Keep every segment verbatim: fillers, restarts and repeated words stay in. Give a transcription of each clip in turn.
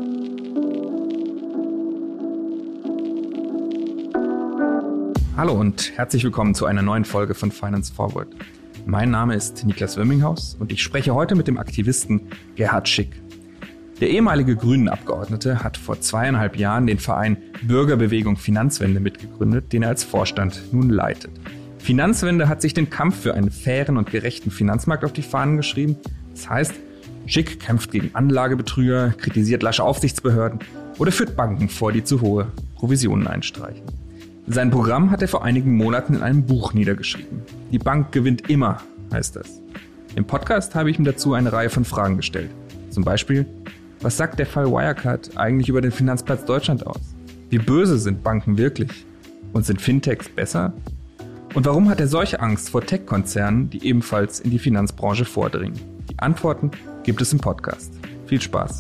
Hallo und herzlich willkommen zu einer neuen Folge von Finance Forward. Mein Name ist Niklas Wömminghaus und ich spreche heute mit dem Aktivisten Gerhard Schick. Der ehemalige Grünen-Abgeordnete hat vor zweieinhalb Jahren den Verein Bürgerbewegung Finanzwende mitgegründet, den er als Vorstand nun leitet. Finanzwende hat sich den Kampf für einen fairen und gerechten Finanzmarkt auf die Fahnen geschrieben. Das heißt, Schick kämpft gegen Anlagebetrüger, kritisiert lasche Aufsichtsbehörden oder führt Banken vor, die zu hohe Provisionen einstreichen. Sein Programm hat er vor einigen Monaten in einem Buch niedergeschrieben. Die Bank gewinnt immer, heißt das. Im Podcast habe ich ihm dazu eine Reihe von Fragen gestellt. Zum Beispiel, was sagt der Fall Wirecard eigentlich über den Finanzplatz Deutschland aus? Wie böse sind Banken wirklich? Und sind Fintechs besser? Und warum hat er solche Angst vor Tech-Konzernen, die ebenfalls in die Finanzbranche vordringen? Die Antworten gibt es im Podcast. Viel Spaß.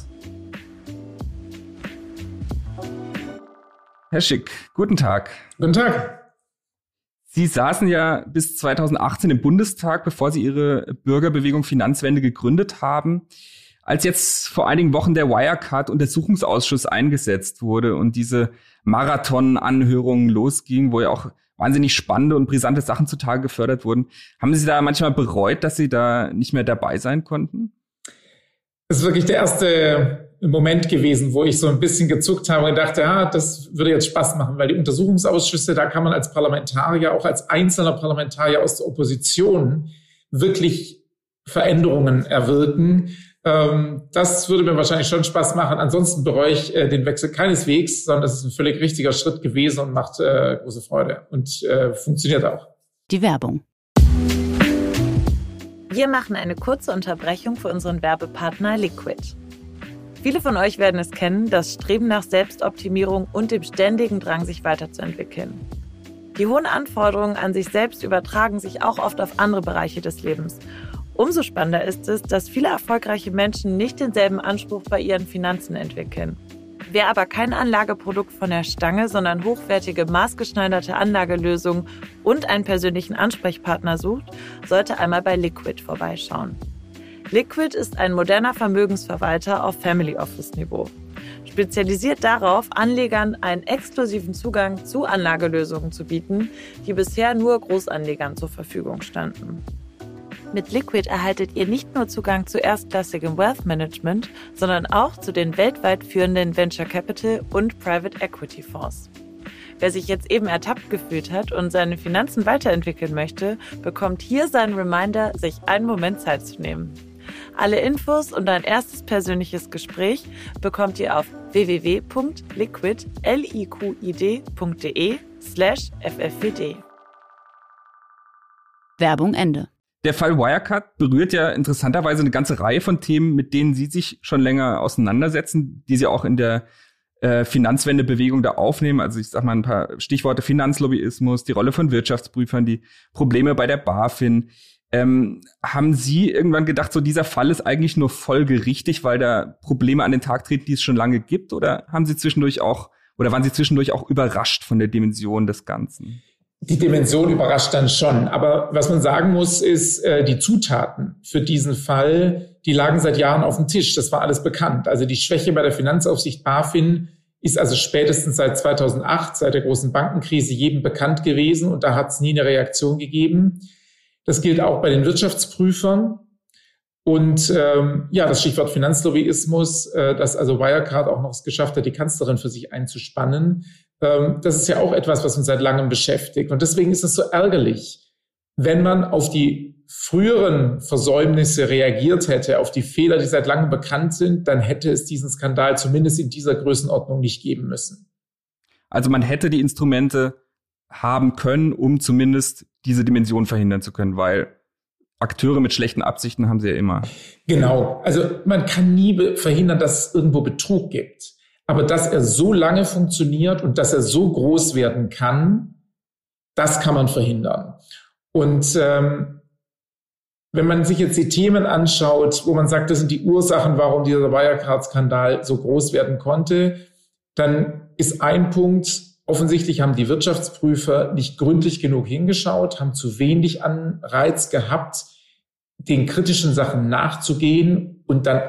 Herr Schick, guten Tag. Guten Tag. Sie saßen ja bis zweitausendachtzehn im Bundestag, bevor Sie Ihre Bürgerbewegung Finanzwende gegründet haben. Als jetzt vor einigen Wochen der Wirecard-Untersuchungsausschuss eingesetzt wurde und diese Marathon-Anhörungen losgingen, wo ja auch wahnsinnig spannende und brisante Sachen zutage gefördert wurden, haben Sie da manchmal bereut, dass Sie da nicht mehr dabei sein konnten? Das ist wirklich der erste Moment gewesen, wo ich so ein bisschen gezuckt habe und dachte, ja, das würde jetzt Spaß machen, weil die Untersuchungsausschüsse, da kann man als Parlamentarier, auch als einzelner Parlamentarier aus der Opposition wirklich Veränderungen erwirken. Das würde mir wahrscheinlich schon Spaß machen. Ansonsten bereue ich den Wechsel keineswegs, sondern es ist ein völlig richtiger Schritt gewesen und macht große Freude und funktioniert auch. Die Werbung. Wir machen eine kurze Unterbrechung für unseren Werbepartner Liquid. Viele von euch werden es kennen, das Streben nach Selbstoptimierung und dem ständigen Drang, sich weiterzuentwickeln. Die hohen Anforderungen an sich selbst übertragen sich auch oft auf andere Bereiche des Lebens. Umso spannender ist es, dass viele erfolgreiche Menschen nicht denselben Anspruch bei ihren Finanzen entwickeln. Wer aber kein Anlageprodukt von der Stange, sondern hochwertige, maßgeschneiderte Anlagelösungen und einen persönlichen Ansprechpartner sucht, sollte einmal bei Liquid vorbeischauen. Liquid ist ein moderner Vermögensverwalter auf Family Office Niveau. Spezialisiert darauf, Anlegern einen exklusiven Zugang zu Anlagelösungen zu bieten, die bisher nur Großanlegern zur Verfügung standen. Mit Liquid erhaltet ihr nicht nur Zugang zu erstklassigem Wealth Management, sondern auch zu den weltweit führenden Venture Capital und Private Equity Fonds. Wer sich jetzt eben ertappt gefühlt hat und seine Finanzen weiterentwickeln möchte, bekommt hier seinen Reminder, sich einen Moment Zeit zu nehmen. Alle Infos und ein erstes persönliches Gespräch bekommt ihr auf w w w punkt liquid punkt de slash f f w d. Werbung Ende. Der Fall Wirecard berührt ja interessanterweise eine ganze Reihe von Themen, mit denen Sie sich schon länger auseinandersetzen, die Sie auch in der äh, Finanzwendebewegung da aufnehmen. Also ich sag mal ein paar Stichworte: Finanzlobbyismus, die Rolle von Wirtschaftsprüfern, die Probleme bei der BaFin. Ähm, haben Sie irgendwann gedacht, so dieser Fall ist eigentlich nur folgerichtig, weil da Probleme an den Tag treten, die es schon lange gibt? Oder haben Sie zwischendurch auch, oder waren Sie zwischendurch auch überrascht von der Dimension des Ganzen? Die Dimension überrascht dann schon. Aber was man sagen muss, ist, äh, die Zutaten für diesen Fall, die lagen seit Jahren auf dem Tisch. Das war alles bekannt. Also die Schwäche bei der Finanzaufsicht BaFin ist also spätestens seit zweitausendacht, seit der großen Bankenkrise, jedem bekannt gewesen. Und da hat es nie eine Reaktion gegeben. Das gilt auch bei den Wirtschaftsprüfern. Und ähm, ja, das Stichwort Finanzlobbyismus, äh, dass also Wirecard auch noch es geschafft hat, die Kanzlerin für sich einzuspannen, ähm, das ist ja auch etwas, was uns seit langem beschäftigt. Und deswegen ist es so ärgerlich, wenn man auf die früheren Versäumnisse reagiert hätte, auf die Fehler, die seit langem bekannt sind, dann hätte es diesen Skandal zumindest in dieser Größenordnung nicht geben müssen. Also man hätte die Instrumente haben können, um zumindest diese Dimension verhindern zu können, weil Akteure mit schlechten Absichten haben sie ja immer. Genau. Also man kann nie verhindern, dass es irgendwo Betrug gibt. Aber dass er so lange funktioniert und dass er so groß werden kann, das kann man verhindern. Und ähm, wenn man sich jetzt die Themen anschaut, wo man sagt, das sind die Ursachen, warum dieser Wirecard-Skandal so groß werden konnte, dann ist ein Punkt: Offensichtlich haben die Wirtschaftsprüfer nicht gründlich genug hingeschaut, haben zu wenig Anreiz gehabt, den kritischen Sachen nachzugehen und dann auch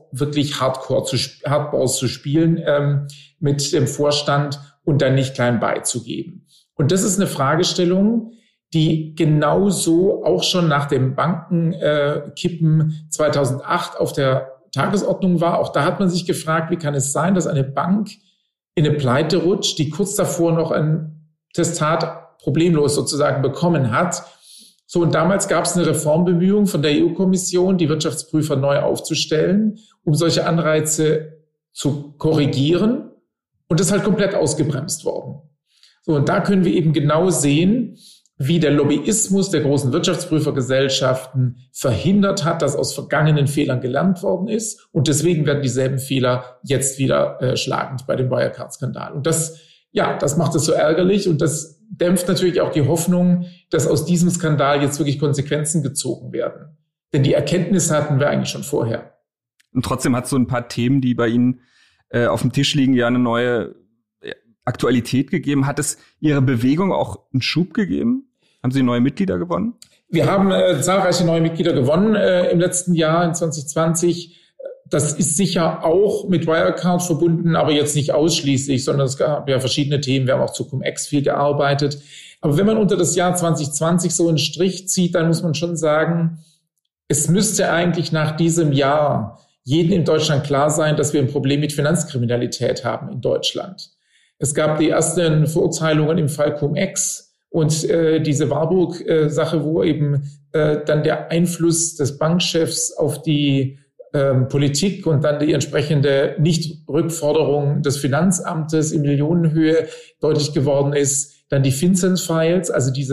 wirklich Hardcore zu, Hardballs zu spielen ähm, mit dem Vorstand und dann nicht klein beizugeben. Und das ist eine Fragestellung, die genauso auch schon nach dem Bankenkippen äh, zweitausendacht auf der Tagesordnung war. Auch da hat man sich gefragt, wie kann es sein, dass eine Bank in eine Pleite rutscht, die kurz davor noch ein Testat problemlos sozusagen bekommen hat. So, und damals gab es eine Reformbemühung von der E U-Kommission, die Wirtschaftsprüfer neu aufzustellen, um solche Anreize zu korrigieren. Und das ist halt komplett ausgebremst worden. So, und da können wir eben genau sehen, wie der Lobbyismus der großen Wirtschaftsprüfergesellschaften verhindert hat, dass aus vergangenen Fehlern gelernt worden ist. Und deswegen werden dieselben Fehler jetzt wieder äh, schlagend bei dem Wirecard-Skandal. Und das, ja, das macht es so ärgerlich und das dämpft natürlich auch die Hoffnung, dass aus diesem Skandal jetzt wirklich Konsequenzen gezogen werden. Denn die Erkenntnisse hatten wir eigentlich schon vorher. Und trotzdem hat so ein paar Themen, die bei Ihnen äh, auf dem Tisch liegen, ja eine neue Aktualität gegeben. Hat es Ihre Bewegung auch einen Schub gegeben? Haben Sie neue Mitglieder gewonnen? Wir haben äh, zahlreiche neue Mitglieder gewonnen äh, im letzten Jahr, in zwanzig zwanzig. Das ist sicher auch mit Wirecard verbunden, aber jetzt nicht ausschließlich, sondern es gab ja verschiedene Themen. Wir haben auch zu Cum-Ex viel gearbeitet. Aber wenn man unter das Jahr zwanzig zwanzig so einen Strich zieht, dann muss man schon sagen, es müsste eigentlich nach diesem Jahr jedem in Deutschland klar sein, dass wir ein Problem mit Finanzkriminalität haben in Deutschland. Es gab die ersten Verurteilungen im Fall Cum-Ex. Und äh, diese Warburg-Sache, äh, wo eben äh, dann der Einfluss des Bankchefs auf die ähm, Politik und dann die entsprechende Nichtrückforderung des Finanzamtes in Millionenhöhe deutlich geworden ist. Dann die FinCEN-Files, also diese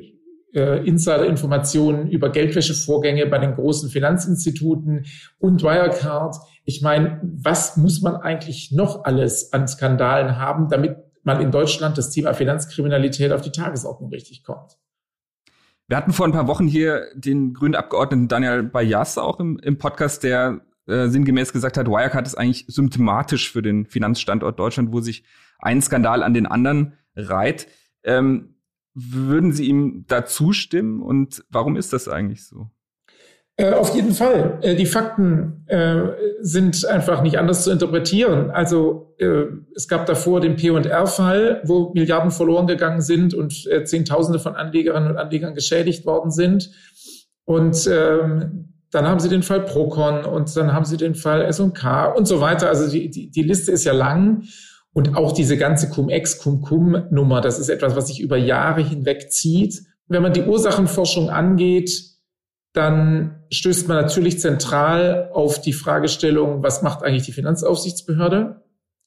äh, Insider-Informationen über Geldwäschevorgänge bei den großen Finanzinstituten und Wirecard. Ich meine, was muss man eigentlich noch alles an Skandalen haben, damit man in Deutschland das Thema Finanzkriminalität auf die Tagesordnung richtig kommt? Wir hatten vor ein paar Wochen hier den grünen Abgeordneten Daniel Bayas auch im, im Podcast, der äh, sinngemäß gesagt hat, Wirecard ist eigentlich symptomatisch für den Finanzstandort Deutschland, wo sich ein Skandal an den anderen reiht. Ähm, würden Sie ihm da zustimmen und warum ist das eigentlich so? Äh, auf jeden Fall. Äh, die Fakten äh, sind einfach nicht anders zu interpretieren. Also äh, es gab davor den P und R-Fall, wo Milliarden verloren gegangen sind und äh, Zehntausende von Anlegerinnen und Anlegern geschädigt worden sind. Und ähm, dann haben sie den Fall Procon und dann haben sie den Fall S und K und so weiter. Also die, die, die Liste ist ja lang. Und auch diese ganze Cum-Ex, Cum-Cum-Nummer, das ist etwas, was sich über Jahre hinweg zieht. Wenn man die Ursachenforschung angeht, dann stößt man natürlich zentral auf die Fragestellung, was macht eigentlich die Finanzaufsichtsbehörde?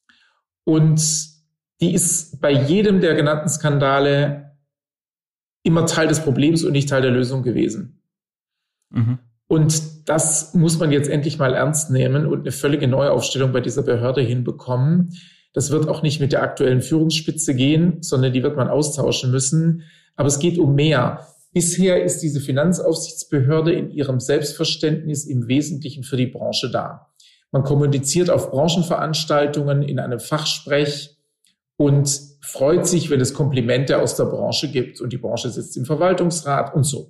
Und die ist bei jedem der genannten Skandale immer Teil des Problems und nicht Teil der Lösung gewesen. Mhm. Und das muss man jetzt endlich mal ernst nehmen und eine völlige Neuaufstellung bei dieser Behörde hinbekommen. Das wird auch nicht mit der aktuellen Führungsspitze gehen, sondern die wird man austauschen müssen. Aber es geht um mehr. Bisher ist diese Finanzaufsichtsbehörde in ihrem Selbstverständnis im Wesentlichen für die Branche da. Man kommuniziert auf Branchenveranstaltungen in einem Fachsprech und freut sich, wenn es Komplimente aus der Branche gibt. Und die Branche sitzt im Verwaltungsrat und so.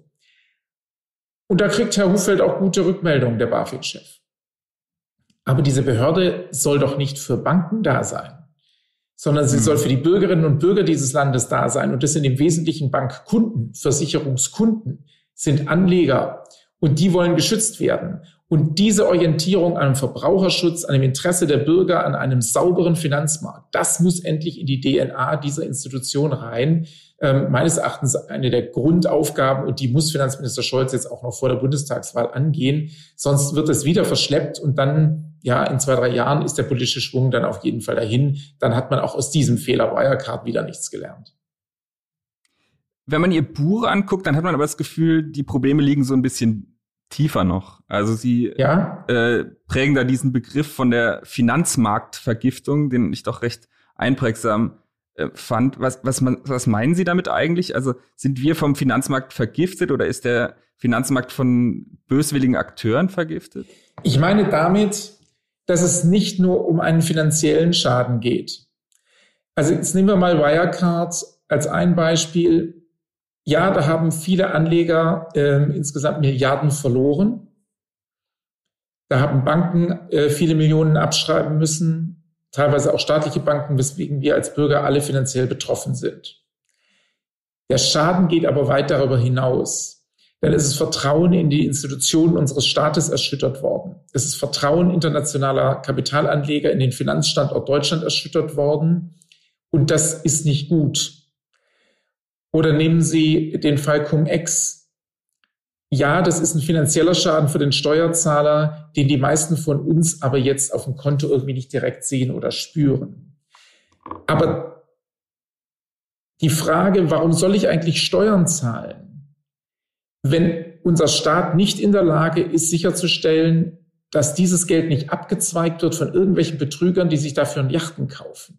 Und da kriegt Herr Huffeld auch gute Rückmeldungen, der BaFin-Chef. Aber diese Behörde soll doch nicht für Banken da sein, sondern sie mhm. soll für die Bürgerinnen und Bürger dieses Landes da sein. Und das sind im Wesentlichen Bankkunden, Versicherungskunden, sind Anleger und die wollen geschützt werden. Und diese Orientierung an einem Verbraucherschutz, an dem Interesse der Bürger, an einem sauberen Finanzmarkt, das muss endlich in die D N A dieser Institution rein. Ähm, meines Erachtens eine der Grundaufgaben und die muss Finanzminister Scholz jetzt auch noch vor der Bundestagswahl angehen. Sonst wird es wieder verschleppt und dann, ja, in zwei, drei Jahren ist der politische Schwung dann auf jeden Fall dahin. Dann hat man auch aus diesem Fehler Wirecard wieder nichts gelernt. Wenn man Ihr Buch anguckt, dann hat man aber das Gefühl, die Probleme liegen so ein bisschen tiefer noch. Also Sie ja? äh, prägen da diesen Begriff von der Finanzmarktvergiftung, den ich doch recht einprägsam äh, fand. Was, was, man, was meinen Sie damit eigentlich? Also sind wir vom Finanzmarkt vergiftet oder ist der Finanzmarkt von böswilligen Akteuren vergiftet? Ich meine damit, dass es nicht nur um einen finanziellen Schaden geht. Also jetzt nehmen wir mal Wirecard als ein Beispiel. Ja, da haben viele Anleger äh, insgesamt Milliarden verloren. Da haben Banken äh, viele Millionen abschreiben müssen, teilweise auch staatliche Banken, weswegen wir als Bürger alle finanziell betroffen sind. Der Schaden geht aber weit darüber hinaus. Denn es ist Vertrauen in die Institutionen unseres Staates erschüttert worden. Es ist Vertrauen internationaler Kapitalanleger in den Finanzstandort Deutschland erschüttert worden. Und das ist nicht gut. Oder nehmen Sie den Fall Cum-Ex. Ja, das ist ein finanzieller Schaden für den Steuerzahler, den die meisten von uns aber jetzt auf dem Konto irgendwie nicht direkt sehen oder spüren. Aber die Frage, warum soll ich eigentlich Steuern zahlen, wenn unser Staat nicht in der Lage ist, sicherzustellen, dass dieses Geld nicht abgezweigt wird von irgendwelchen Betrügern, die sich dafür ein Yachten kaufen?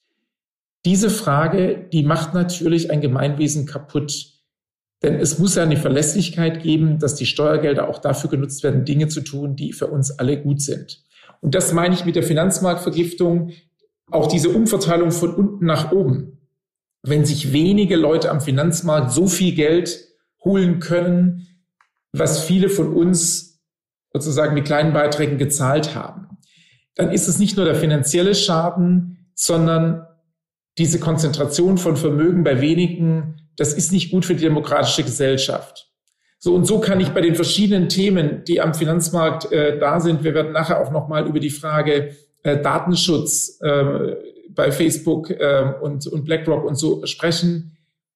Diese Frage, die macht natürlich ein Gemeinwesen kaputt. Denn es muss ja eine Verlässlichkeit geben, dass die Steuergelder auch dafür genutzt werden, Dinge zu tun, die für uns alle gut sind. Und das meine ich mit der Finanzmarktvergiftung, auch diese Umverteilung von unten nach oben. Wenn sich wenige Leute am Finanzmarkt so viel Geld holen können, was viele von uns sozusagen mit kleinen Beiträgen gezahlt haben, dann ist es nicht nur der finanzielle Schaden, sondern diese Konzentration von Vermögen bei wenigen, das ist nicht gut für die demokratische Gesellschaft. So und so kann ich bei den verschiedenen Themen, die am Finanzmarkt äh, da sind, wir werden nachher auch nochmal über die Frage äh, Datenschutz äh, bei Facebook äh, und, und BlackRock und so sprechen.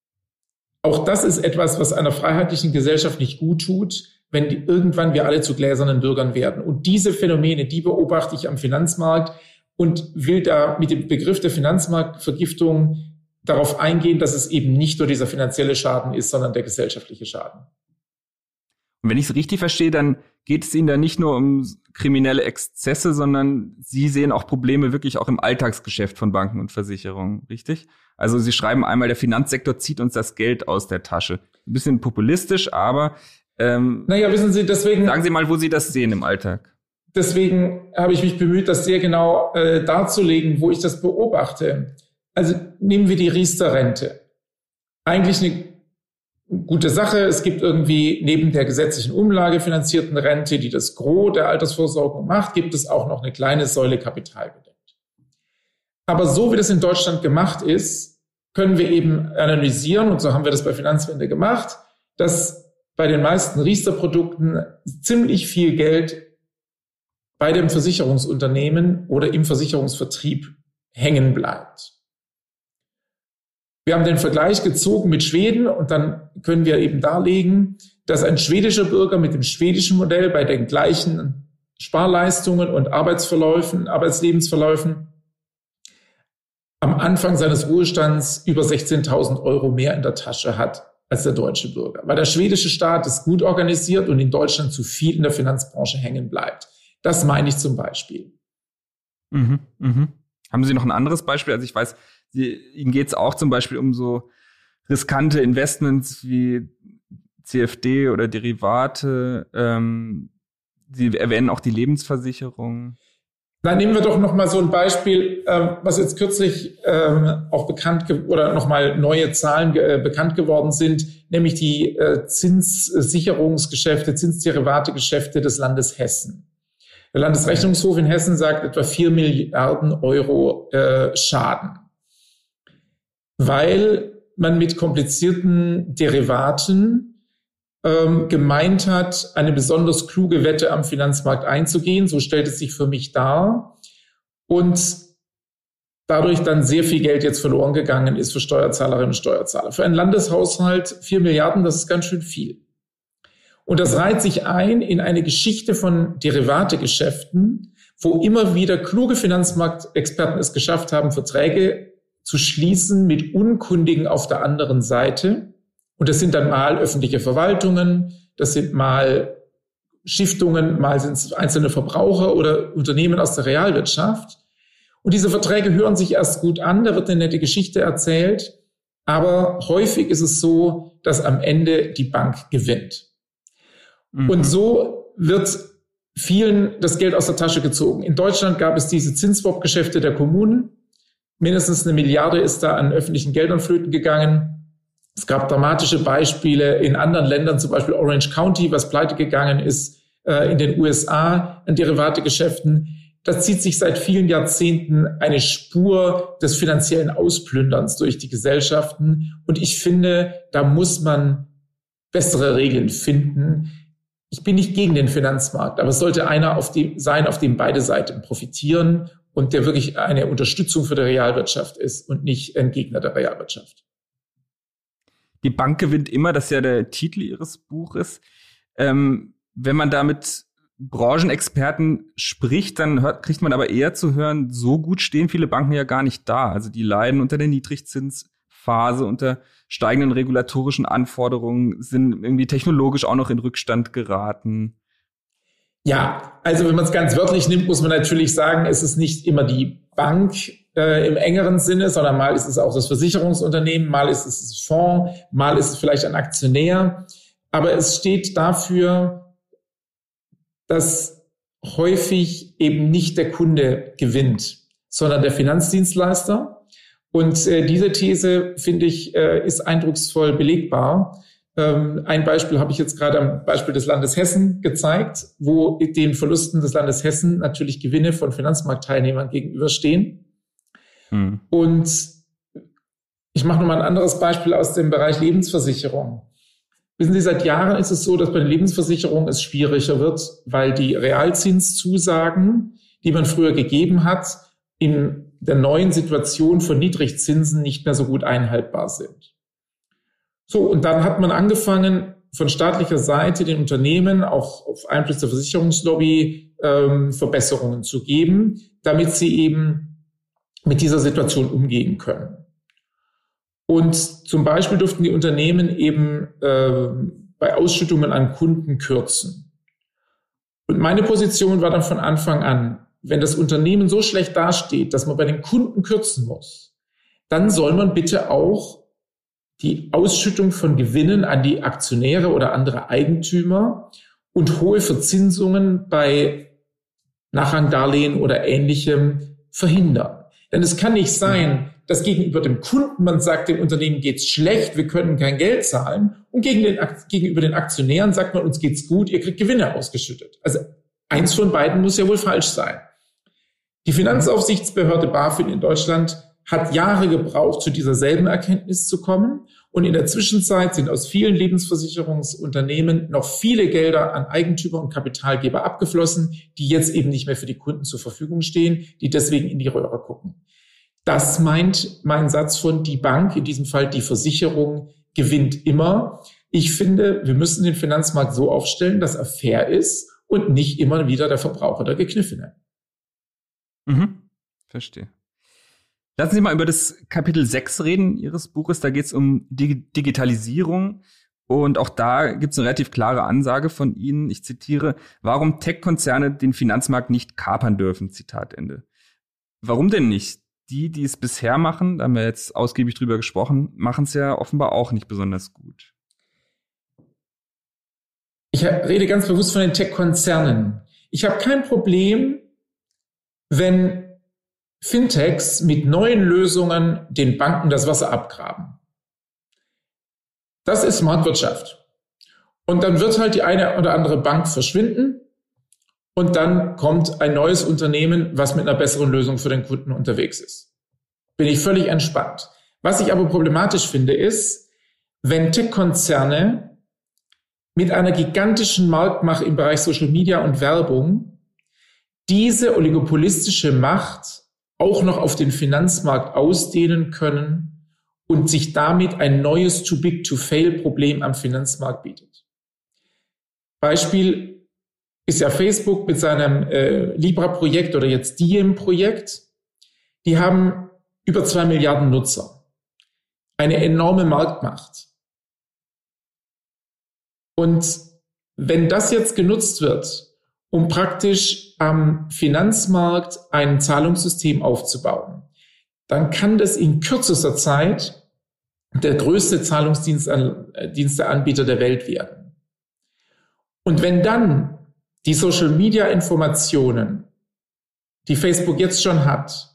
Auch das ist etwas, was einer freiheitlichen Gesellschaft nicht gut tut, wenn die, irgendwann wir alle zu gläsernen Bürgern werden. Und diese Phänomene, die beobachte ich am Finanzmarkt und will da mit dem Begriff der Finanzmarktvergiftung darauf eingehen, dass es eben nicht nur dieser finanzielle Schaden ist, sondern der gesellschaftliche Schaden. Und wenn ich es richtig verstehe, dann geht es Ihnen da nicht nur um kriminelle Exzesse, sondern Sie sehen auch Probleme wirklich auch im Alltagsgeschäft von Banken und Versicherungen, richtig? Also Sie schreiben einmal, der Finanzsektor zieht uns das Geld aus der Tasche. Ein bisschen populistisch, aber ähm, naja, wissen Sie, deswegen sagen Sie mal, wo Sie das sehen im Alltag. Deswegen habe ich mich bemüht, das sehr genau äh, darzulegen, wo ich das beobachte. Also nehmen wir die Riester-Rente. Eigentlich eine gute Sache. Es gibt irgendwie neben der gesetzlichen umlagefinanzierten Rente, die das Gros der Altersvorsorge macht, gibt es auch noch eine kleine Säule kapitalgedeckt. Aber so wie das in Deutschland gemacht ist, können wir eben analysieren, und so haben wir das bei Finanzwende gemacht, dass bei den meisten Riester-Produkten ziemlich viel Geld bei dem Versicherungsunternehmen oder im Versicherungsvertrieb hängen bleibt. Wir haben den Vergleich gezogen mit Schweden und dann können wir eben darlegen, dass ein schwedischer Bürger mit dem schwedischen Modell bei den gleichen Sparleistungen und Arbeitsverläufen, Arbeitslebensverläufen am Anfang seines Ruhestands über sechzehntausend Euro mehr in der Tasche hat als der deutsche Bürger. Weil der schwedische Staat ist gut organisiert und in Deutschland zu viel in der Finanzbranche hängen bleibt. Das meine ich zum Beispiel. Mhm, mhm. Haben Sie noch ein anderes Beispiel? Also ich weiß, Sie, Ihnen geht es auch zum Beispiel um so riskante Investments wie C F D oder Derivate. Ähm, Sie erwähnen auch die Lebensversicherung. Dann nehmen wir doch noch mal so ein Beispiel, ähm, was jetzt kürzlich ähm, auch bekannt ge- oder noch mal neue Zahlen ge- äh, bekannt geworden sind, nämlich die äh, Zinssicherungsgeschäfte, Zinsderivategeschäfte des Landes Hessen. Der Landesrechnungshof in Hessen sagt etwa vier Milliarden Euro äh, Schaden, weil man mit komplizierten Derivaten ähm, gemeint hat, eine besonders kluge Wette am Finanzmarkt einzugehen. So stellt es sich für mich dar. Und dadurch dann sehr viel Geld jetzt verloren gegangen ist für Steuerzahlerinnen und Steuerzahler. Für einen Landeshaushalt vier Milliarden, das ist ganz schön viel. Und das reiht sich ein in eine Geschichte von Derivategeschäften, wo immer wieder kluge Finanzmarktexperten es geschafft haben, Verträge zu schließen mit Unkundigen auf der anderen Seite. Und das sind dann mal öffentliche Verwaltungen, das sind mal Stiftungen, mal sind es einzelne Verbraucher oder Unternehmen aus der Realwirtschaft. Und diese Verträge hören sich erst gut an, da wird eine nette Geschichte erzählt. Aber häufig ist es so, dass am Ende die Bank gewinnt. Mhm. Und so wird vielen das Geld aus der Tasche gezogen. In Deutschland gab es diese Zinsswap-Geschäfte der Kommunen. Mindestens eine Milliarde ist da an öffentlichen Geldern flöten gegangen. Es gab dramatische Beispiele in anderen Ländern, zum Beispiel Orange County, was pleite gegangen ist, äh, in den U S A an Derivategeschäften. Da zieht sich seit vielen Jahrzehnten eine Spur des finanziellen Ausplünderns durch die Gesellschaften. Und ich finde, da muss man bessere Regeln finden. Ich bin nicht gegen den Finanzmarkt, aber es sollte einer auf dem sein, auf dem beide Seiten profitieren und der wirklich eine Unterstützung für die Realwirtschaft ist und nicht ein Gegner der Realwirtschaft. Die Bank gewinnt immer, das ist ja der Titel Ihres Buches. Ähm, wenn man damit Branchenexperten spricht, dann hört, kriegt man aber eher zu hören, so gut stehen viele Banken ja gar nicht da. Also die leiden unter der Niedrigzinsphase, unter steigenden regulatorischen Anforderungen, sind irgendwie technologisch auch noch in Rückstand geraten. Ja, also wenn man es ganz wörtlich nimmt, muss man natürlich sagen, es ist nicht immer die Bank äh, im engeren Sinne, sondern mal ist es auch das Versicherungsunternehmen, mal ist es das Fonds, mal ist es vielleicht ein Aktionär. Aber es steht dafür, dass häufig eben nicht der Kunde gewinnt, sondern der Finanzdienstleister. Und äh, diese These, finde ich, äh, ist eindrucksvoll belegbar. Ähm, ein Beispiel habe ich jetzt gerade am Beispiel des Landes Hessen gezeigt, wo den Verlusten des Landes Hessen natürlich Gewinne von Finanzmarktteilnehmern gegenüberstehen. Hm. Und ich mache nochmal ein anderes Beispiel aus dem Bereich Lebensversicherung. Wissen Sie, seit Jahren ist es so, dass bei den Lebensversicherungen es schwieriger wird, weil die Realzinszusagen, die man früher gegeben hat, in der neuen Situation von Niedrigzinsen nicht mehr so gut einhaltbar sind. So, und dann hat man angefangen, von staatlicher Seite den Unternehmen auch auf Einfluss der Versicherungslobby ähm, Verbesserungen zu geben, damit sie eben mit dieser Situation umgehen können. Und zum Beispiel durften die Unternehmen eben äh, bei Ausschüttungen an Kunden kürzen. Und meine Position war dann von Anfang an, wenn das Unternehmen so schlecht dasteht, dass man bei den Kunden kürzen muss, dann soll man bitte auch die Ausschüttung von Gewinnen an die Aktionäre oder andere Eigentümer und hohe Verzinsungen bei Nachrangdarlehen oder Ähnlichem verhindern. Denn es kann nicht sein, dass gegenüber dem Kunden man sagt, dem Unternehmen geht's schlecht, wir können kein Geld zahlen. Und gegen den, gegenüber den Aktionären sagt man, uns geht's gut, ihr kriegt Gewinne ausgeschüttet. Also eins von beiden muss ja wohl falsch sein. Die Finanzaufsichtsbehörde BaFin in Deutschland hat Jahre gebraucht, zu dieser selben Erkenntnis zu kommen. Und in der Zwischenzeit sind aus vielen Lebensversicherungsunternehmen noch viele Gelder an Eigentümer und Kapitalgeber abgeflossen, die jetzt eben nicht mehr für die Kunden zur Verfügung stehen, die deswegen in die Röhre gucken. Das meint mein Satz von die Bank, in diesem Fall die Versicherung, gewinnt immer. Ich finde, wir müssen den Finanzmarkt so aufstellen, dass er fair ist und nicht immer wieder der Verbraucher der Gekniffene. Mhm, verstehe. Lassen Sie mal über das Kapitel sechs reden Ihres Buches. Da geht es um Dig- Digitalisierung. Und auch da gibt es eine relativ klare Ansage von Ihnen. Ich zitiere, warum Tech-Konzerne den Finanzmarkt nicht kapern dürfen. Zitat Ende. Warum denn nicht? Die, die es bisher machen, da haben wir jetzt ausgiebig drüber gesprochen, machen es ja offenbar auch nicht besonders gut. Ich rede ganz bewusst von den Tech-Konzernen. Ich habe kein Problem, wenn Fintechs mit neuen Lösungen den Banken das Wasser abgraben. Das ist Marktwirtschaft. Und dann wird halt die eine oder andere Bank verschwinden und dann kommt ein neues Unternehmen, was mit einer besseren Lösung für den Kunden unterwegs ist. Bin ich völlig entspannt. Was ich aber problematisch finde, ist, wenn Tech-Konzerne mit einer gigantischen Marktmacht im Bereich Social Media und Werbung diese oligopolistische Macht auch noch auf den Finanzmarkt ausdehnen können und sich damit ein neues Too-Big-to-Fail-Problem am Finanzmarkt bietet. Beispiel ist ja Facebook mit seinem äh, Libra-Projekt oder jetzt Diem-Projekt. Die haben über zwei Milliarden Nutzer. Eine enorme Marktmacht. Und wenn das jetzt genutzt wird, um praktisch am Finanzmarkt ein Zahlungssystem aufzubauen, dann kann das in kürzester Zeit der größte Zahlungsdiensteanbieter der Welt werden. Und wenn dann die Social-Media-Informationen, die Facebook jetzt schon hat,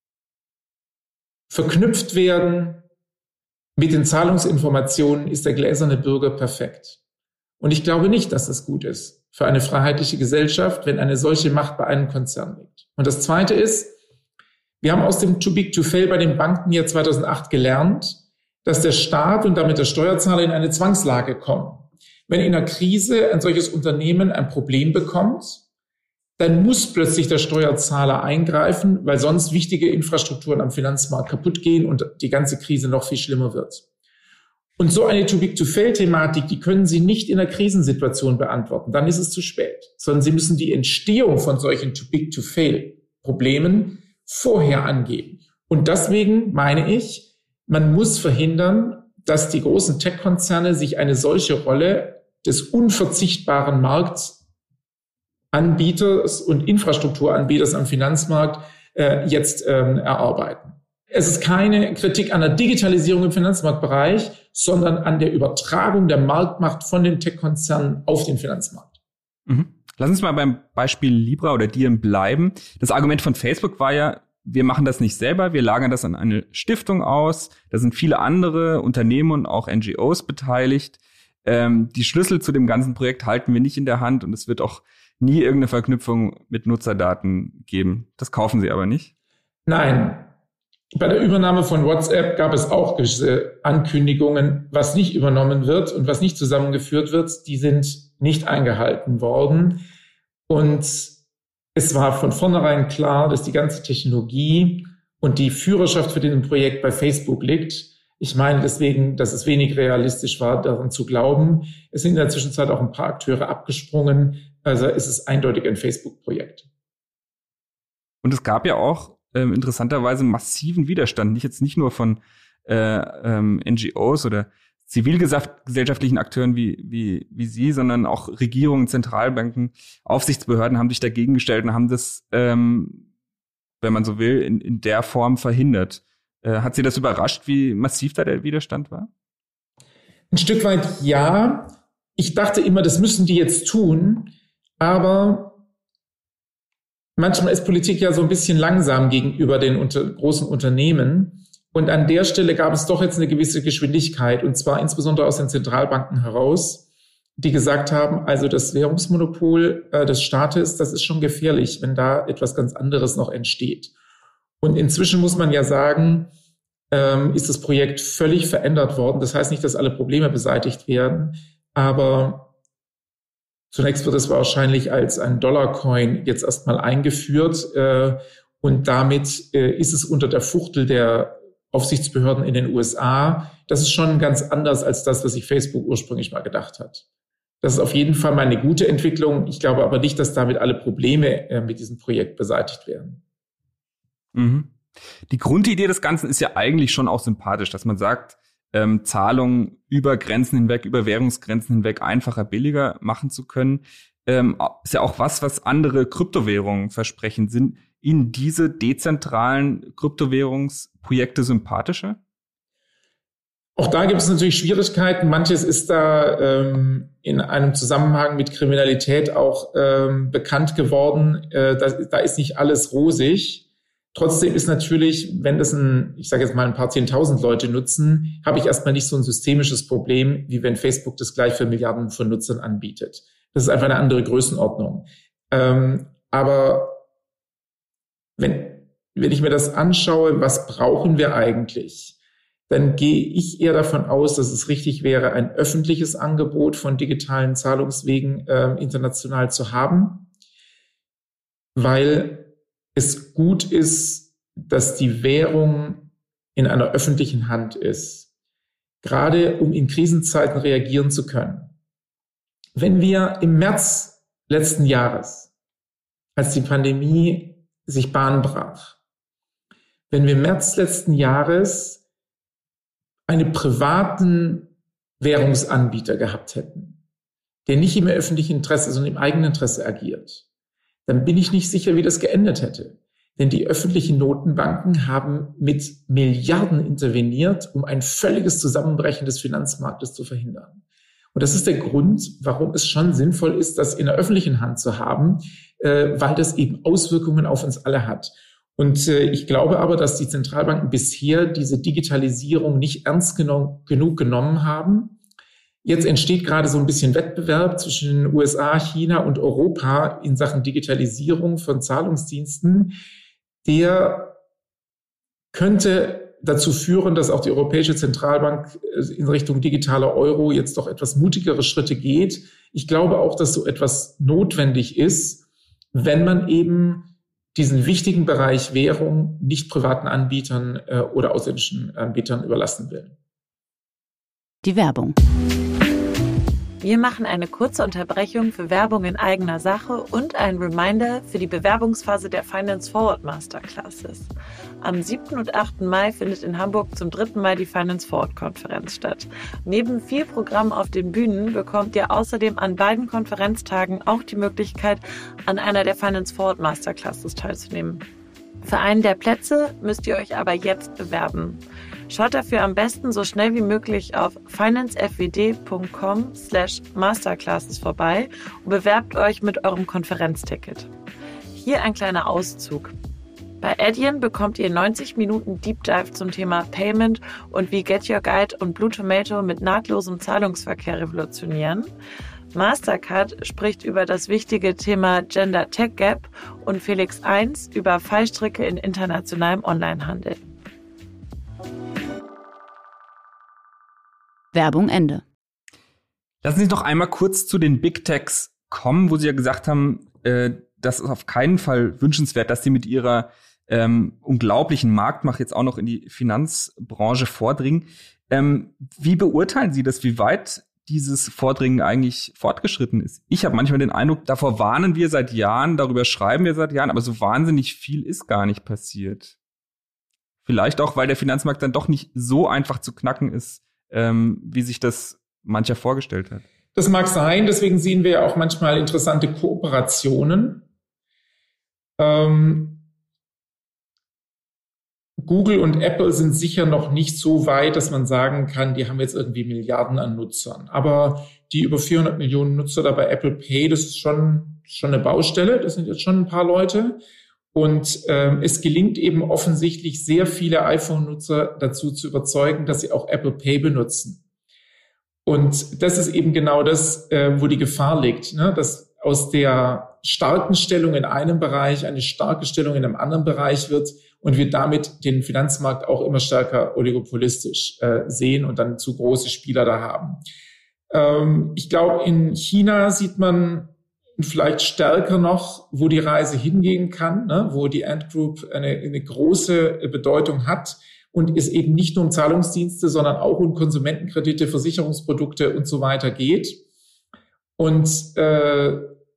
verknüpft werden mit den Zahlungsinformationen, ist der gläserne Bürger perfekt. Und ich glaube nicht, dass das gut ist für eine freiheitliche Gesellschaft, wenn eine solche Macht bei einem Konzern liegt. Und das Zweite ist, wir haben aus dem Too Big to Fail bei den Banken ja zweitausendacht gelernt, dass der Staat und damit der Steuerzahler in eine Zwangslage kommen. Wenn in einer Krise ein solches Unternehmen ein Problem bekommt, dann muss plötzlich der Steuerzahler eingreifen, weil sonst wichtige Infrastrukturen am Finanzmarkt kaputt gehen und die ganze Krise noch viel schlimmer wird. Und so eine Too-Big-to-Fail-Thematik, die können Sie nicht in einer Krisensituation beantworten. Dann ist es zu spät. Sondern Sie müssen die Entstehung von solchen Too-Big-to-Fail-Problemen vorher angeben. Und deswegen meine ich, man muss verhindern, dass die großen Tech-Konzerne sich eine solche Rolle des unverzichtbaren Marktanbieters und Infrastrukturanbieters am Finanzmarkt äh, jetzt ähm, erarbeiten. Es ist keine Kritik an der Digitalisierung im Finanzmarktbereich, sondern an der Übertragung der Marktmacht von den Tech-Konzernen auf den Finanzmarkt. Mhm. Lass uns mal beim Beispiel Libra oder Diem bleiben. Das Argument von Facebook war ja, wir machen das nicht selber, wir lagern das an eine Stiftung aus. Da sind viele andere Unternehmen und auch N G Os beteiligt. Ähm, die Schlüssel zu dem ganzen Projekt halten wir nicht in der Hand und es wird auch nie irgendeine Verknüpfung mit Nutzerdaten geben. Das kaufen Sie aber nicht? Nein. Bei der Übernahme von WhatsApp gab es auch gewisse Ankündigungen, was nicht übernommen wird und was nicht zusammengeführt wird. Die sind nicht eingehalten worden. Und es war von vornherein klar, dass die ganze Technologie und die Führerschaft für dieses Projekt bei Facebook liegt. Ich meine deswegen, dass es wenig realistisch war, daran zu glauben. Es sind in der Zwischenzeit auch ein paar Akteure abgesprungen. Also es ist eindeutig ein Facebook-Projekt. Und es gab ja auch ähm, interessanterweise massiven Widerstand, nicht jetzt nicht nur von äh, ähm, N G Os oder zivilgesellschaftlichen Akteuren wie, wie, wie Sie, sondern auch Regierungen, Zentralbanken, Aufsichtsbehörden haben sich dagegen gestellt und haben das, ähm, wenn man so will, in, in der Form verhindert. Äh, hat Sie das überrascht, wie massiv da der Widerstand war? Ein Stück weit ja. Ich dachte immer, das müssen die jetzt tun, aber manchmal ist Politik ja so ein bisschen langsam gegenüber den unter, großen Unternehmen. Und an der Stelle gab es doch jetzt eine gewisse Geschwindigkeit, und zwar insbesondere aus den Zentralbanken heraus, die gesagt haben, also das Währungsmonopol äh, des Staates, das ist schon gefährlich, wenn da etwas ganz anderes noch entsteht. Und inzwischen muss man ja sagen, ähm, ist das Projekt völlig verändert worden. Das heißt nicht, dass alle Probleme beseitigt werden, aber zunächst wird es wahrscheinlich als ein Dollarcoin jetzt erstmal eingeführt äh, und damit äh, ist es unter der Fuchtel der Aufsichtsbehörden in den U S A. Das ist schon ganz anders als das, was sich Facebook ursprünglich mal gedacht hat. Das ist auf jeden Fall mal eine gute Entwicklung. Ich glaube aber nicht, dass damit alle Probleme äh, mit diesem Projekt beseitigt werden. Mhm. Die Grundidee des Ganzen ist ja eigentlich schon auch sympathisch, dass man sagt, ähm, Zahlungen über Grenzen hinweg, über Währungsgrenzen hinweg einfacher, billiger machen zu können. Ähm, ist ja auch was, was andere Kryptowährungen versprechen. Sind Ihnen diese dezentralen Kryptowährungsprojekte sympathischer? Auch da gibt es natürlich Schwierigkeiten. Manches ist da ähm, in einem Zusammenhang mit Kriminalität auch ähm, bekannt geworden. Äh, da, da ist nicht alles rosig. Trotzdem ist natürlich, wenn das ein, ich sage jetzt mal ein paar zehntausend Leute nutzen, habe ich erstmal nicht so ein systemisches Problem, wie wenn Facebook das gleich für Milliarden von Nutzern anbietet. Das ist einfach eine andere Größenordnung. Ähm, aber wenn, wenn ich mir das anschaue, was brauchen wir eigentlich, dann gehe ich eher davon aus, dass es richtig wäre, ein öffentliches Angebot von digitalen Zahlungswegen äh, international zu haben, weil es gut ist, dass die Währung in einer öffentlichen Hand ist, gerade um in Krisenzeiten reagieren zu können. Wenn wir im März letzten Jahres, als die Pandemie sich Bahn brach, wenn wir im März letzten Jahres einen privaten Währungsanbieter gehabt hätten, der nicht im öffentlichen Interesse, sondern im eigenen Interesse agiert, dann bin ich nicht sicher, wie das geendet hätte. Denn die öffentlichen Notenbanken haben mit Milliarden interveniert, um ein völliges Zusammenbrechen des Finanzmarktes zu verhindern. Und das ist der Grund, warum es schon sinnvoll ist, das in der öffentlichen Hand zu haben, äh, weil das eben Auswirkungen auf uns alle hat. Und äh, ich glaube aber, dass die Zentralbanken bisher diese Digitalisierung nicht ernst genommen, genug genommen haben. Jetzt entsteht gerade so ein bisschen Wettbewerb zwischen den U S A, China und Europa in Sachen Digitalisierung von Zahlungsdiensten. Der könnte dazu führen, dass auch die Europäische Zentralbank in Richtung digitaler Euro jetzt doch etwas mutigere Schritte geht. Ich glaube auch, dass so etwas notwendig ist, wenn man eben diesen wichtigen Bereich Währung nicht privaten Anbietern äh, oder ausländischen Anbietern überlassen will. Die Werbung. Wir machen eine kurze Unterbrechung für Werbung in eigener Sache und ein Reminder für die Bewerbungsphase der Finance Forward Masterclasses. Am siebten und achten Mai findet in Hamburg zum dritten Mal die Finance Forward Konferenz statt. Neben viel Programm auf den Bühnen bekommt ihr außerdem an beiden Konferenztagen auch die Möglichkeit, an einer der Finance Forward Masterclasses teilzunehmen. Für einen der Plätze müsst ihr euch aber jetzt bewerben. Schaut dafür am besten so schnell wie möglich auf financefwd.com slash masterclasses vorbei und bewerbt euch mit eurem Konferenzticket. Hier ein kleiner Auszug. Bei Adyen bekommt ihr neunzig Minuten Deep Dive zum Thema Payment und wie Get Your Guide und Blue Tomato mit nahtlosem Zahlungsverkehr revolutionieren. Mastercard spricht über das wichtige Thema Gender Tech Gap und Felix eins über Fallstricke in internationalem Onlinehandel. Werbung Ende. Lassen Sie uns noch einmal kurz zu den Big Techs kommen, wo Sie ja gesagt haben, äh, das ist auf keinen Fall wünschenswert, dass Sie mit Ihrer ähm, unglaublichen Marktmacht jetzt auch noch in die Finanzbranche vordringen. Ähm, wie beurteilen Sie das, wie weit dieses Vordringen eigentlich fortgeschritten ist? Ich habe manchmal den Eindruck, davor warnen wir seit Jahren, darüber schreiben wir seit Jahren, aber so wahnsinnig viel ist gar nicht passiert. Vielleicht auch, weil der Finanzmarkt dann doch nicht so einfach zu knacken ist, ähm, wie sich das mancher vorgestellt hat. Das mag sein, deswegen sehen wir ja auch manchmal interessante Kooperationen. Ähm, Google und Apple sind sicher noch nicht so weit, dass man sagen kann, die haben jetzt irgendwie Milliarden an Nutzern. Aber die über vierhundert Millionen Nutzer da bei Apple Pay, das ist schon, schon eine Baustelle. Das sind jetzt schon ein paar Leute. Und ähm, es gelingt eben offensichtlich sehr viele iPhone-Nutzer dazu zu überzeugen, dass sie auch Apple Pay benutzen. Und das ist eben genau das, äh, wo die Gefahr liegt, ne? Dass aus der starken Stellung in einem Bereich eine starke Stellung in einem anderen Bereich wird und wir damit den Finanzmarkt auch immer stärker oligopolistisch äh, sehen und dann zu große Spieler da haben. Ähm, ich glaube, in China sieht man vielleicht stärker noch, wo die Reise hingehen kann, ne? Wo die Ant Group eine, eine große Bedeutung hat und es eben nicht nur um Zahlungsdienste, sondern auch um Konsumentenkredite, Versicherungsprodukte und so weiter geht. Und äh,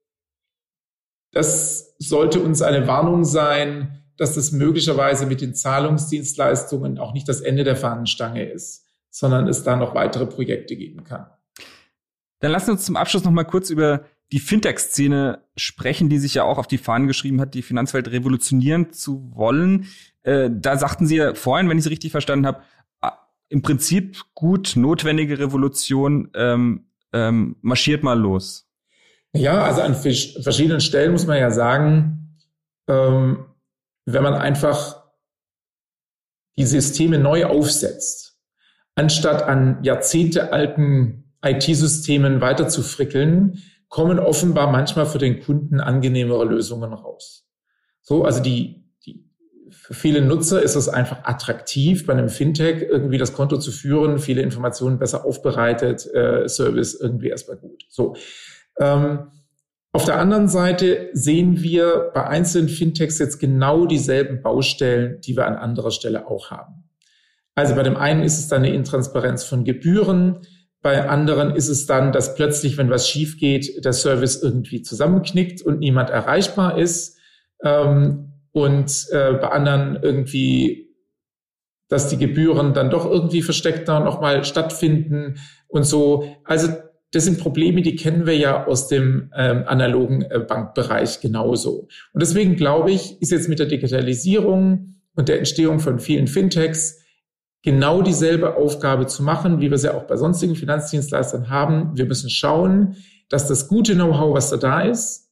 das sollte uns eine Warnung sein, dass das möglicherweise mit den Zahlungsdienstleistungen auch nicht das Ende der Fahnenstange ist, sondern es da noch weitere Projekte geben kann. Dann lassen wir uns zum Abschluss noch mal kurz über die Fintech-Szene sprechen, die sich ja auch auf die Fahnen geschrieben hat, die Finanzwelt revolutionieren zu wollen. Äh, da sagten Sie ja vorhin, wenn ich Sie richtig verstanden habe, im Prinzip gut notwendige Revolution, ähm, ähm, marschiert mal los. Ja, also an verschiedenen Stellen muss man ja sagen, ähm, wenn man einfach die Systeme neu aufsetzt, anstatt an jahrzehntealten I T-Systemen weiter zu frickeln, kommen offenbar manchmal für den Kunden angenehmere Lösungen raus. So, also die, die, für viele Nutzer ist es einfach attraktiv, bei einem Fintech irgendwie das Konto zu führen, viele Informationen besser aufbereitet, äh, Service irgendwie erstmal gut. So. Ähm, auf der anderen Seite sehen wir bei einzelnen Fintechs jetzt genau dieselben Baustellen, die wir an anderer Stelle auch haben. Also bei dem einen ist es dann eine Intransparenz von Gebühren, bei anderen ist es dann, dass plötzlich, wenn was schief geht, der Service irgendwie zusammenknickt und niemand erreichbar ist. Ähm, und äh, bei anderen irgendwie, dass die Gebühren dann doch irgendwie versteckter nochmal stattfinden und so. Also das sind Probleme, die kennen wir ja aus dem ähm, analogen äh, Bankbereich genauso. Und deswegen glaube ich, ist jetzt mit der Digitalisierung und der Entstehung von vielen Fintechs genau dieselbe Aufgabe zu machen, wie wir sie auch bei sonstigen Finanzdienstleistern haben. Wir müssen schauen, dass das gute Know-how, was da da ist,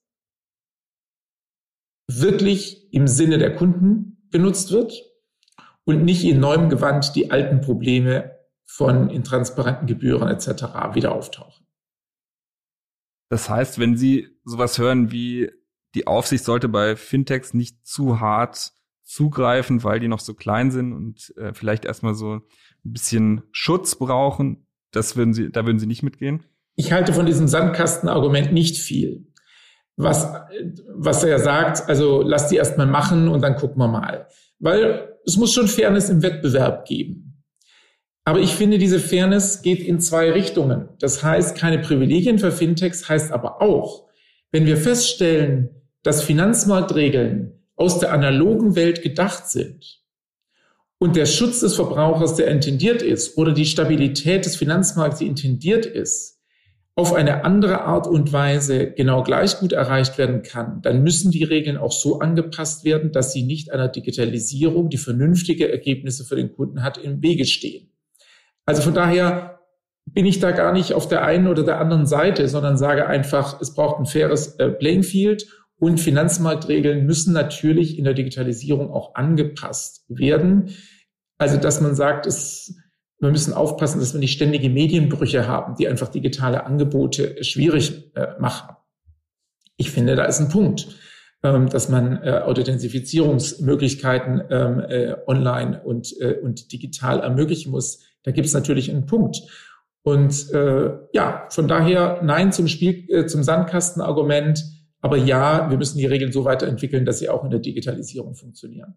wirklich im Sinne der Kunden genutzt wird und nicht in neuem Gewand die alten Probleme von intransparenten Gebühren et cetera wieder auftauchen. Das heißt, wenn Sie sowas hören wie, die Aufsicht sollte bei Fintechs nicht zu hart zugreifen, weil die noch so klein sind und äh, vielleicht erstmal so ein bisschen Schutz brauchen, das würden Sie, da würden Sie nicht mitgehen? Ich halte von diesem Sandkastenargument nicht viel. Was, was er sagt, also lass die erstmal machen und dann gucken wir mal. Weil es muss schon Fairness im Wettbewerb geben. Aber ich finde, diese Fairness geht in zwei Richtungen. Das heißt, keine Privilegien für Fintechs heißt aber auch, wenn wir feststellen, dass Finanzmarktregeln aus der analogen Welt gedacht sind und der Schutz des Verbrauchers, der intendiert ist, oder die Stabilität des Finanzmarkts, die intendiert ist, auf eine andere Art und Weise genau gleich gut erreicht werden kann, dann müssen die Regeln auch so angepasst werden, dass sie nicht einer Digitalisierung, die vernünftige Ergebnisse für den Kunden hat, im Wege stehen. Also von daher bin ich da gar nicht auf der einen oder der anderen Seite, sondern sage einfach, es braucht ein faires äh, Playing Field und Finanzmarktregeln müssen natürlich in der Digitalisierung auch angepasst werden. Also dass man sagt, es wir müssen aufpassen, dass wir nicht ständige Medienbrüche haben, die einfach digitale Angebote schwierig äh, machen. Ich finde, da ist ein Punkt, ähm, dass man äh, Authentifizierungsmöglichkeiten ähm, äh, online und, äh, und digital ermöglichen muss. Da gibt es natürlich einen Punkt. Und äh, ja, von daher nein zum Spiel, äh, zum Sandkastenargument. Aber ja, wir müssen die Regeln so weiterentwickeln, dass sie auch in der Digitalisierung funktionieren.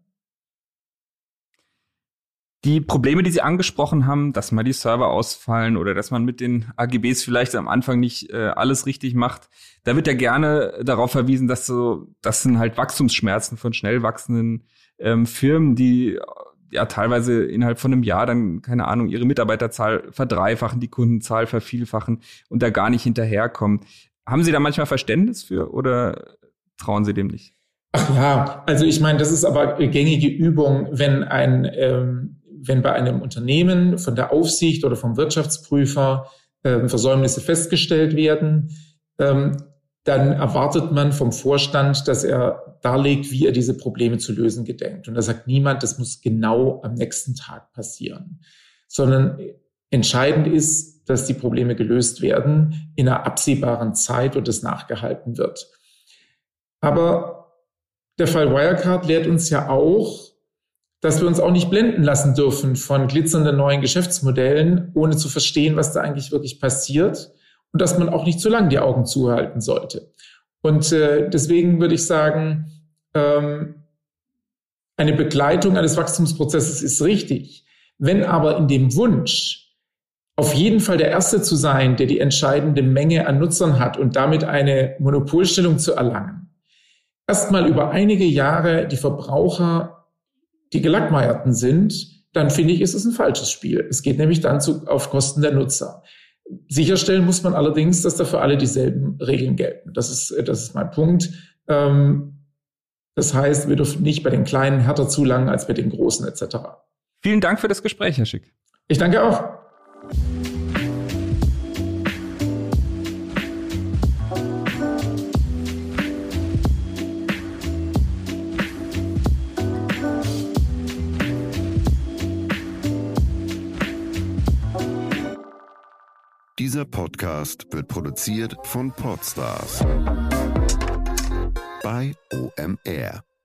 Die Probleme, die Sie angesprochen haben, dass mal die Server ausfallen oder dass man mit den A G Bs vielleicht am Anfang nicht äh, alles richtig macht, da wird ja gerne darauf verwiesen, dass so, das sind halt Wachstumsschmerzen von schnell wachsenden ähm, Firmen, die ja teilweise innerhalb von einem Jahr dann, keine Ahnung, ihre Mitarbeiterzahl verdreifachen, die Kundenzahl vervielfachen und da gar nicht hinterherkommen. Haben Sie da manchmal Verständnis für oder trauen Sie dem nicht? Ach ja, also ich meine, das ist aber gängige Übung, wenn ein ähm, wenn bei einem Unternehmen von der Aufsicht oder vom Wirtschaftsprüfer ähm, Versäumnisse festgestellt werden, ähm, dann erwartet man vom Vorstand, dass er darlegt, wie er diese Probleme zu lösen gedenkt. Und da sagt niemand, das muss genau am nächsten Tag passieren, sondern entscheidend ist, dass die Probleme gelöst werden in einer absehbaren Zeit und es nachgehalten wird. Aber der Fall Wirecard lehrt uns ja auch, dass wir uns auch nicht blenden lassen dürfen von glitzernden neuen Geschäftsmodellen, ohne zu verstehen, was da eigentlich wirklich passiert und dass man auch nicht zu lange die Augen zuhalten sollte. Und äh, deswegen würde ich sagen, ähm, eine Begleitung eines Wachstumsprozesses ist richtig. Wenn aber in dem Wunsch, auf jeden Fall der Erste zu sein, der die entscheidende Menge an Nutzern hat und damit eine Monopolstellung zu erlangen, erstmal über einige Jahre die Verbraucher die Gelackmeierten sind, dann finde ich, ist es ein falsches Spiel. Es geht nämlich dann zu, auf Kosten der Nutzer. Sicherstellen muss man allerdings, dass da für alle dieselben Regeln gelten. Das ist, das ist mein Punkt. Ähm, das heißt, wir dürfen nicht bei den Kleinen härter zulangen als bei den Großen et cetera. Vielen Dank für das Gespräch, Herr Schick. Ich danke auch. Dieser Podcast wird produziert von Podstars bei O M R.